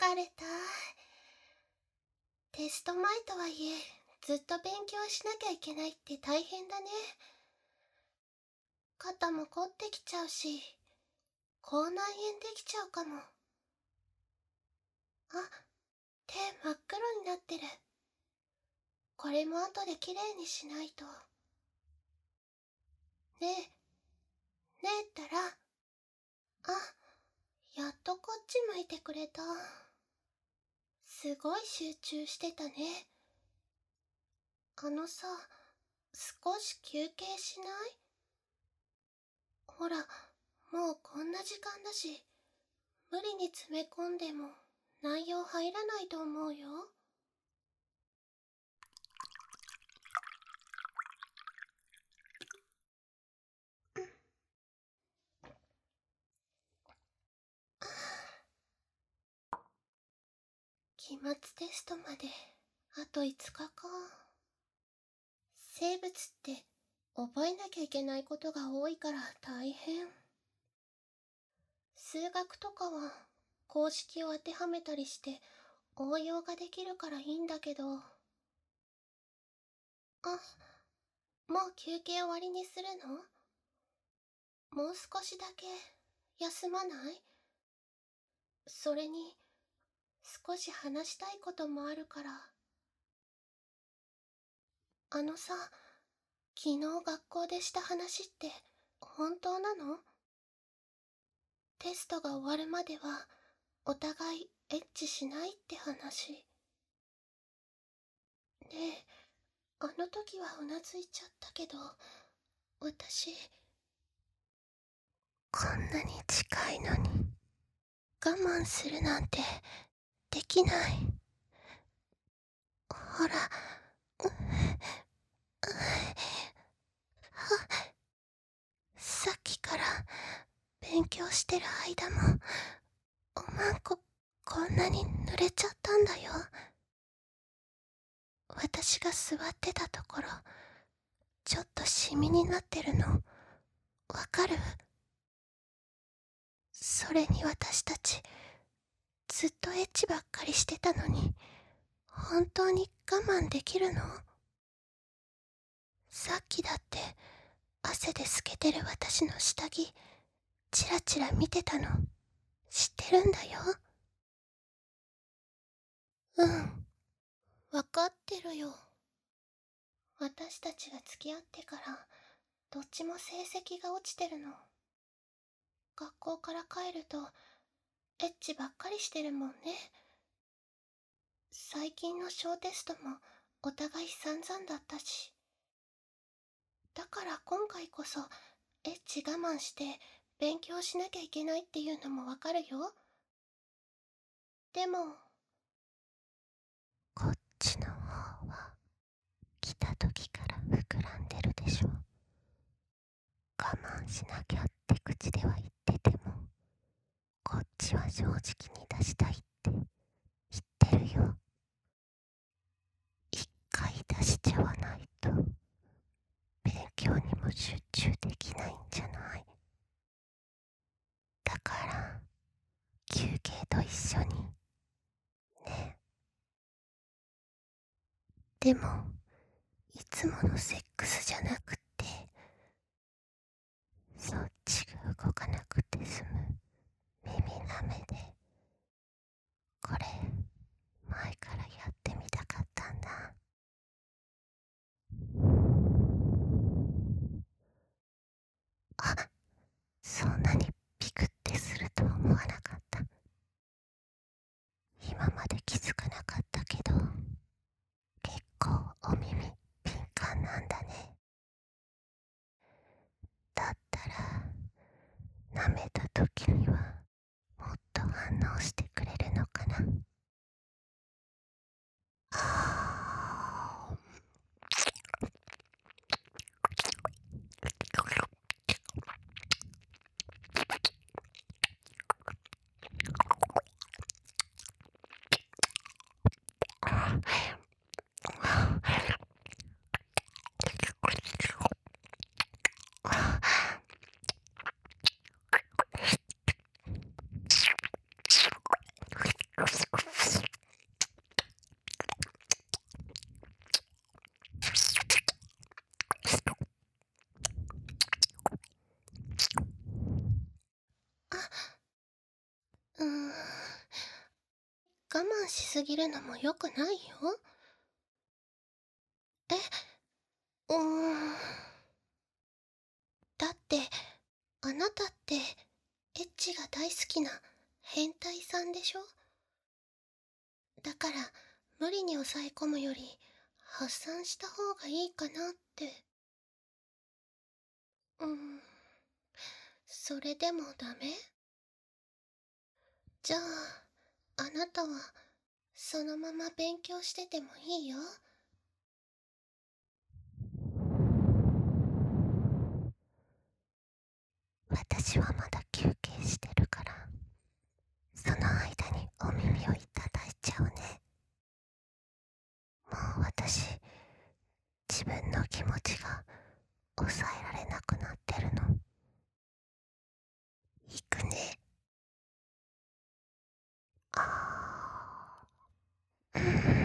疲れた。テスト前とはいえ、ずっと勉強しなきゃいけないって大変だね。肩も凝ってきちゃうし、口内炎できちゃうかも。あ、手真っ黒になってる。これも後できれいにしないと。ねえ、ねえったら。あ、やっとこっち向いてくれた。すごい集中してたね。あのさ、少し休憩しない？ほら、もうこんな時間だし、無理に詰め込んでも内容入らないと思うよ。期末テストまであと5日か。生物って覚えなきゃいけないことが多いから大変。数学とかは公式を当てはめたりして応用ができるからいいんだけど。あ、もう休憩終わりにするの？もう少しだけ休まない？それに少し話したいこともあるから。あのさ、昨日学校でした話って本当なの？テストが終わるまではお互いエッチしないって話。ねえ、あの時はうなずいちゃったけど、私、こんなに近いのに我慢するなんてできない。ほら、さっきから勉強してる間もおまんここんなに濡れちゃったんだよ。私が座ってたところ、ちょっとシミになってるのわかる？それに私たちずっとエッチばっかりしてたのに、本当に我慢できるの？さっきだって汗で透けてる私の下着チラチラ見てたの知ってるんだよ。うん、わかってるよ。私たちが付き合ってからどっちも成績が落ちてるの。学校から帰るとエッチばっかりしてるもんね。最近の小テストもお互い散々だったし。だから今回こそエッチ我慢して勉強しなきゃいけないっていうのもわかるよ。でも、こっちの方は来た時から膨らんでるでしょ。我慢しなきゃって口では言ってても、こっちは正直に出したいって言ってるよ。一回出しちゃわないと勉強にも集中できないんじゃない？だから休憩と一緒にね。でもいつものセックスじゃなくって、そっちが動かなくて済む耳舐めで、これ前からやってみたかったんだ。あ、そんなにピクってするとは思わなかった。今まで気づかなかったけど、結構お耳敏感なんだね。だったら舐めた時にはもっと反応してくれるのかな。あ慢しすぎるのも良くないよ。え、うーん。だって、あなたって、エッチが大好きな変態さんでしょ？だから、無理に抑え込むより、発散した方がいいかなって。うーん。それでもダメ？じゃあ、あなたは、そのまま勉強しててもいいよ。私はまだ休憩してるから、その間にお耳をいただいちゃうね。もう私、自分の気持ちが抑えられなくなってるの。いくね。あー。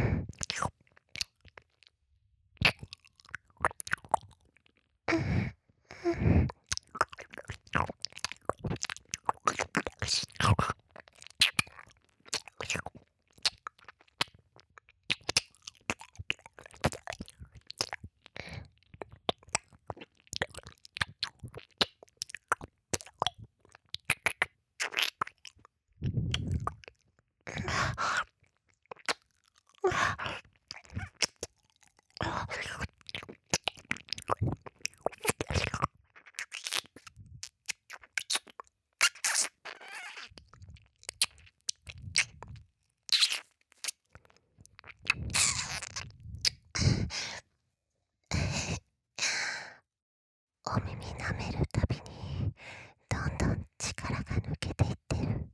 お耳舐めるたびにどんどん力が抜けていってる。も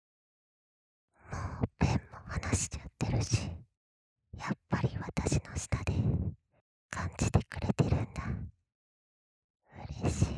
うペンも離しちゃってるし、やっぱり私の舌で感じてくれてるんだ。嬉しい。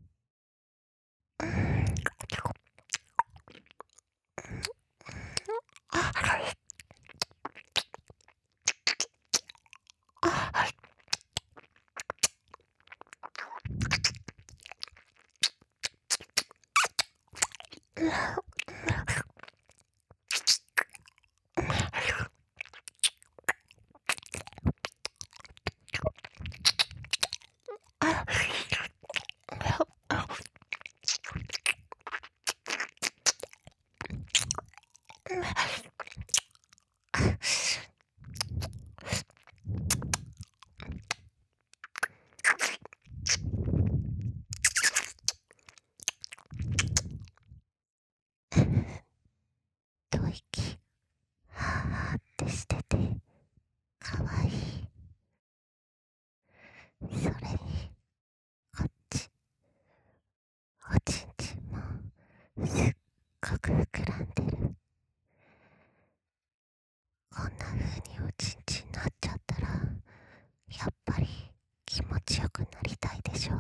吐息はーってしててかわいい。それにこっちおちんちんもすっごく膨らんでる。こんな風におちんちんなっちゃったら、やっぱり気持ちよくなりたいでしょ。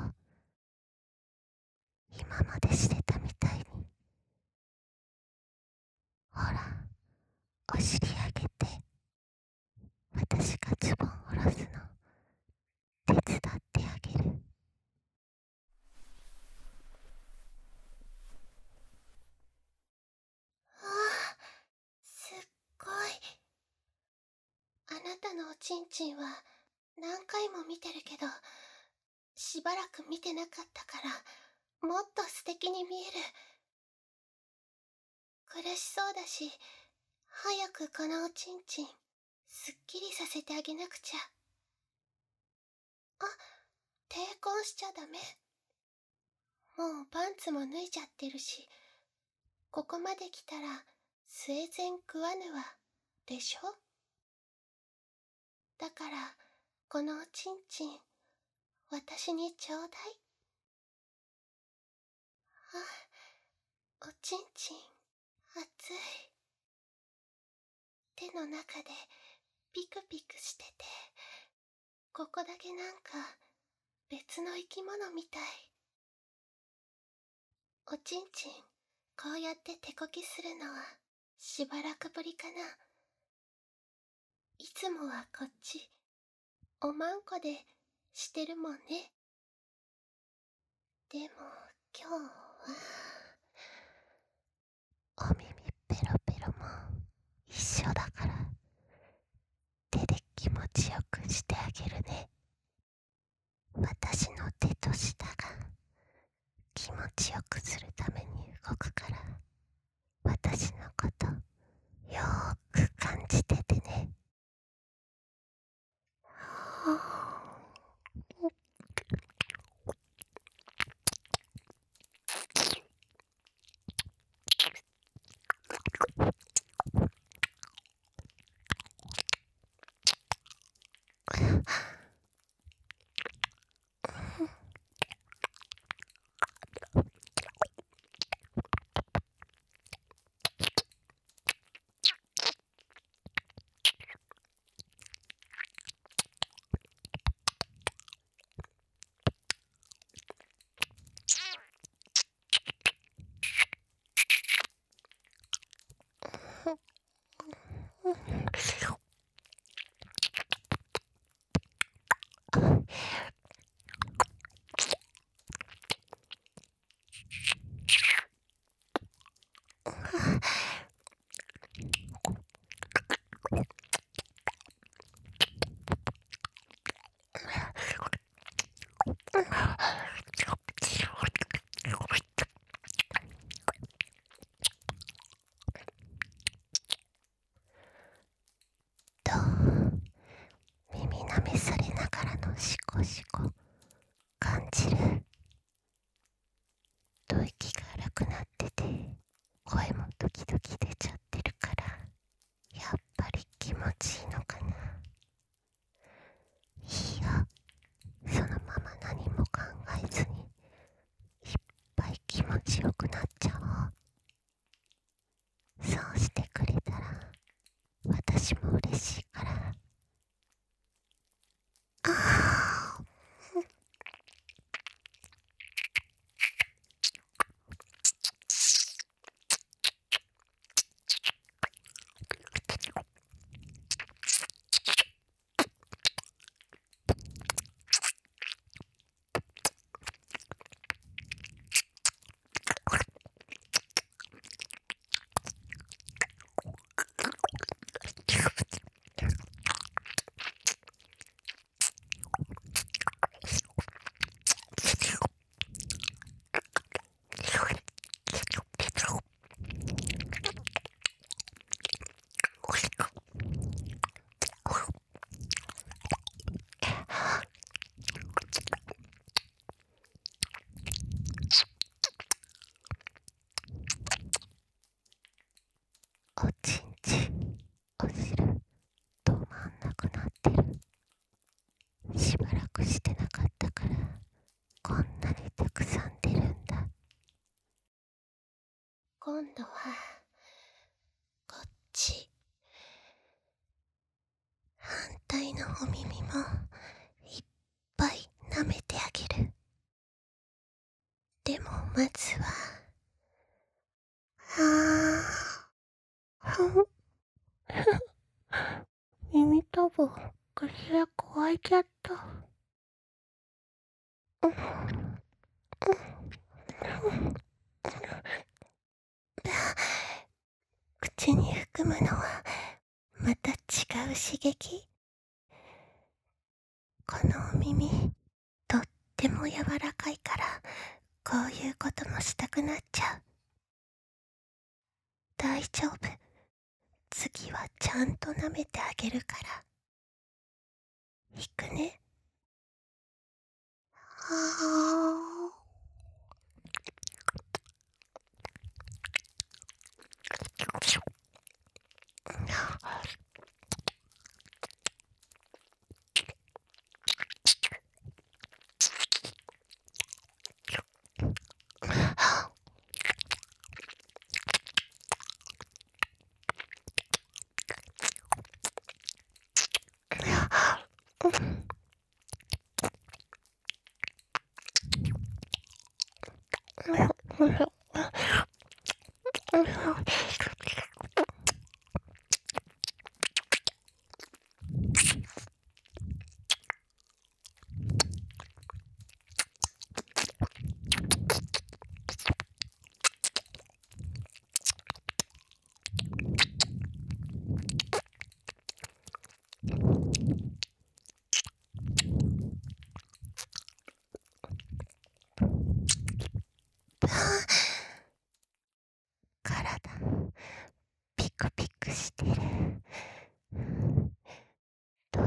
今までしてたみたいに。ほら、お尻上げて、私がズボン下ろすの手伝ってあげる。ああ、すっごい。あなたのおちんちんは何回も見てるけど、しばらく見てなかったから、もっと素敵に見える。苦しそうだし、早くこのおちんちん、すっきりさせてあげなくちゃ。あ、抵抗しちゃダメ。もうパンツも脱いじゃってるし、ここまで来たら、スウェゼン食わぬわ、でしょ？だから、このおちんちん、私にちょうだい。あ、おちんちん、熱い。手の中でピクピクしてて、ここだけなんか別の生き物みたい。おちんちん、こうやって手こきするのはしばらくぶりかな。いつもはこっち、おまんこでしてるもんね。でも今日は、お耳ペロペロもい一緒だから手で気持ちよくしてあげるね。私の手と舌が気持ちよくするために動くから、私のことよーく感じててね。どう？耳舐めされながらのシコシコ感じる？吐息が荒くなってて声も時々出ちゃってるから、やっぱり気持ちいいのかな。いいよ、そのまま何も考えずにいっぱい気持ちよくなっちゃおう。そうしてくれたら私も嬉しいから。あーおちんちん、お汁止まんなくなってる。しばらくしてなかったからこんなにたくさん出るんだ。今度はこっち、反対のお耳もいっぱい舐めてあげる。でもまずは耳たぶ口が乾いちゃった。口に含むのはまた違う刺激。このお耳とっても柔らかいから、こういうこともしたくなっちゃう。大丈夫、次はちゃんと舐めてあげるから。いくね。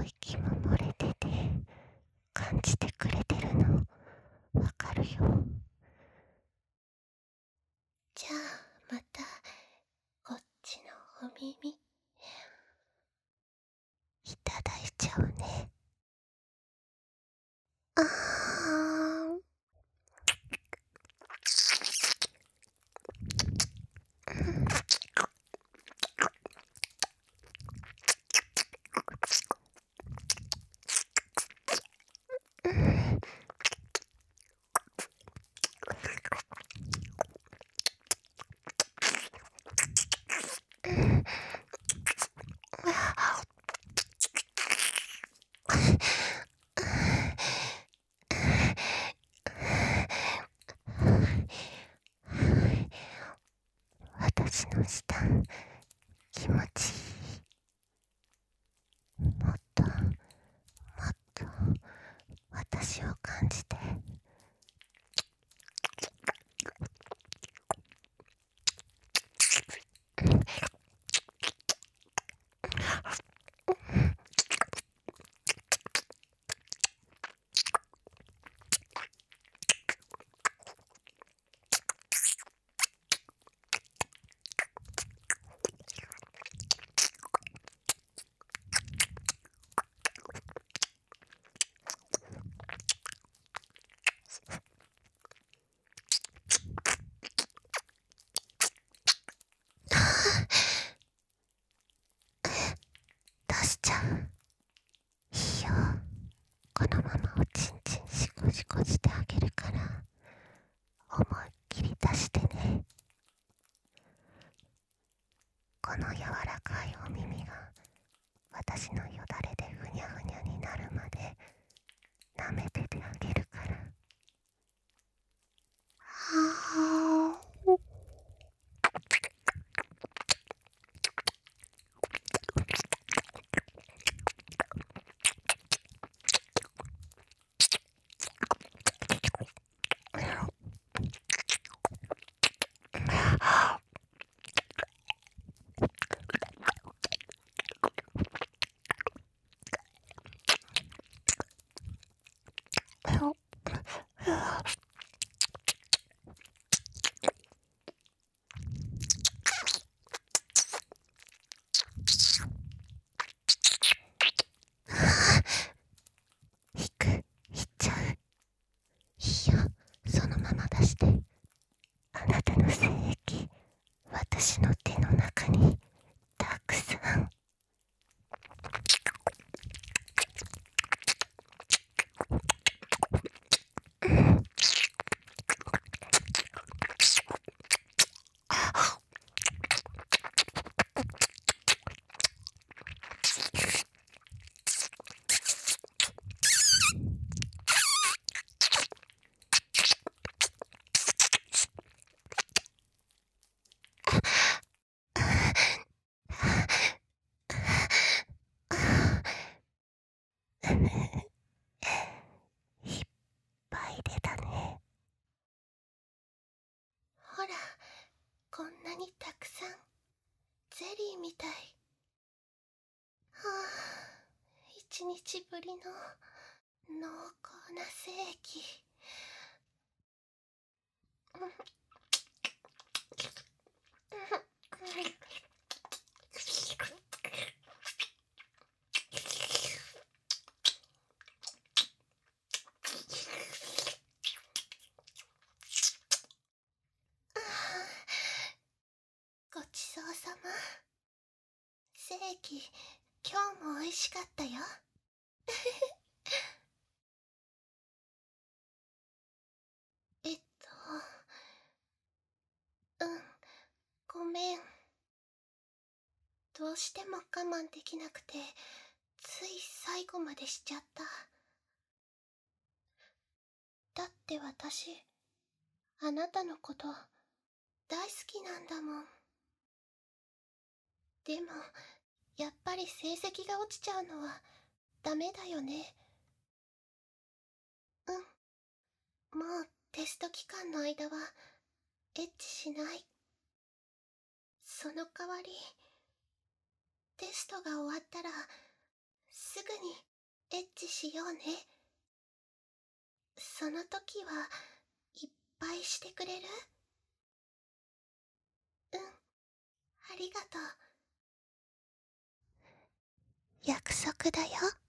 息も漏れてて感じてくれてるのわかるよ。じゃあまたこっちのお耳いただいちゃうね。あー私の舌気持ちいい。もっともっと私を感じて。出しちゃう。いいよ。このままおちんちんしこしこしてあげるから思いっきり出してね。この柔らかいお耳が私のよだれでふにゃふにゃになるまで舐めててあげるから。はー引く、引っちゃう。いいよ、そのまま出して。あなたの精液私の手の中にたくさん。いっぱい出たね。ほら、こんなにたくさん。ゼリーみたい。はあ、一日ぶりの濃厚な精液。ごちそうさま。精液、今日も美味しかったよ。えっと、ごめん。どうしても我慢できなくて、つい最後までしちゃった。だって私、あなたのこと大好きなんだもん。でも、やっぱり成績が落ちちゃうのはダメだよね。もうテスト期間の間はエッチしない。その代わり、テストが終わったらすぐにエッチしようね。その時はいっぱいしてくれる？うん、ありがとう。約束だよ。